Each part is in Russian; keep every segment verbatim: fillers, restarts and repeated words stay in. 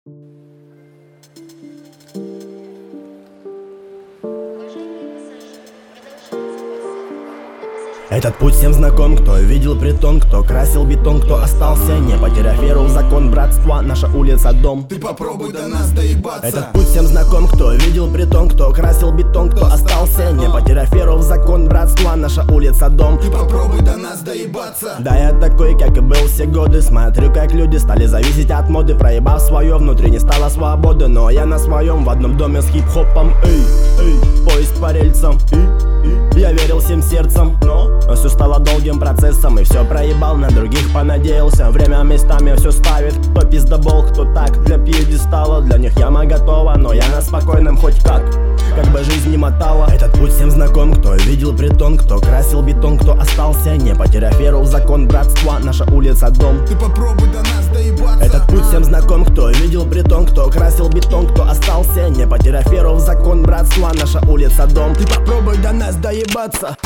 Этот путь всем знаком, кто видел притон, кто красил бетон, кто остался, не потеряв веру в закон братства. Наша улица дом. Ты попробуй до нас доебаться. Этот путь всем знаком, кто видел притон, кто красил бетон, кто остался, не потеряв веру в закон братства. Наша улица дом. Ты попробуй до нас доебаться. Да, я такой, как и был все годы. Смотрю, как люди стали зависеть от моды. Проебав свое, внутри не стало свободы. Но я на своем, в одном доме с хип-хопом. Эй, эй, поезд по рельсам. И, и, я верил всем сердцем, но все стало долгим процессом. И все проебал, на других понадеялся. Время местами все ставит. Кто пиздобол, кто так, для пьедестала. Для них яма готова, но я на спокойном хоть как. Как бы жизнь не мотала. Этот путь всем знаком, кто видел притон, кто красил бетон, кто остался, не потеряв веру в закон братства. Наша улица дом. Ты попробуй до нас доебаться. Этот путь всем знаком, кто видел притон, кто красил бетон, кто остался, не потеряв веру в закон братства. Наша улица дом. Ты попробуй до нас доебаться.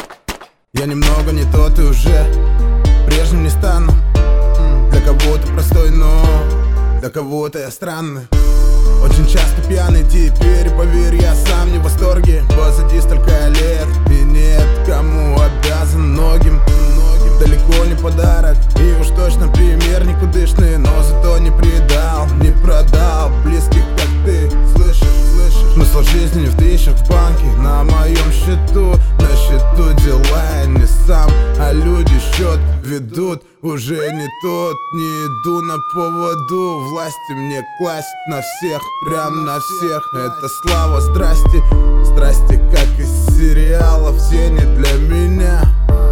Я немного не тот и уже прежним не стану. Для кого-то простой, но для кого-то я странный. Очень часто пьяный теперь, поверь, я сам не в восторге. Позади столько лет, и нет кому обязан многим. Далеко не подарок, и уж точно пример никудышный. Но зато не предал, не продал близких, как ты. Слышишь, слышишь? Смысл жизни не в тысячах в банке, на моем счету. На счету дела я не сам, а люди счет ведут. Уже не тот, не иду на поводу власти. Мне класть на всех, прям на всех. Это слава, страсти, страсти как из сериалов. Все не для меня,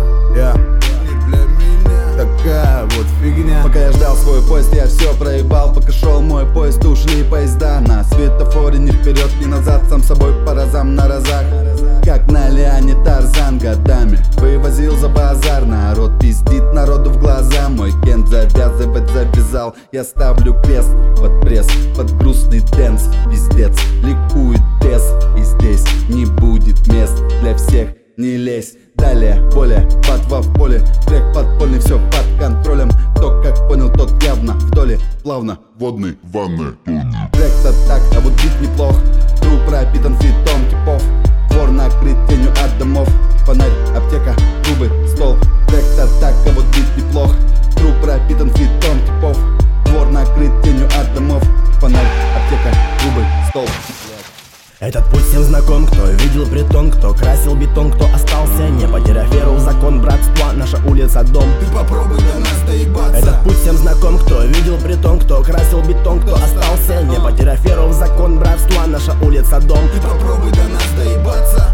я не для меня. Такая вот фигня. Пока я ждал свой поезд, я все проебал. Пока шел мой поезд, ушли поезда. На светофоре ни вперед, ни назад. Сам собой по разам на разах. Как на лиане Тарзан годами вывозил за базар. Народ пиздит народу в глаза. Мой кент завязывать завязал. Я ставлю крест под пресс, под грустный дэнс. Пиздец, ликует бес. И здесь не будет мест для всех, не лезь. Далее, более, патва в поле. Трек подпольный, все под контролем. Кто как понял, тот явно в доле. Плавно, водный, ванны. Трек-то так, а вот бит неплох. Труп пропитан фитом типов. Двор накрыт тенью от домов. Фонарь, аптека, трубы, стол. Трек-то так, а вот бит неплох. Труп пропитан фитом типов. Двор накрыт тенью от домов. Фонарь, аптека, трубы, стол. Этот путь всем знаком, кто видел притон, кто красил бетон, кто остался, не потеряв веру в закон братства. Наша улица дом. Ты попробуй до нас доебаться. Этот путь всем знаком, кто видел притон, кто красил бетон, кто остался, не потеряв веру в закон братства. Наша улица дом. Ты попробуй до нас доебаться.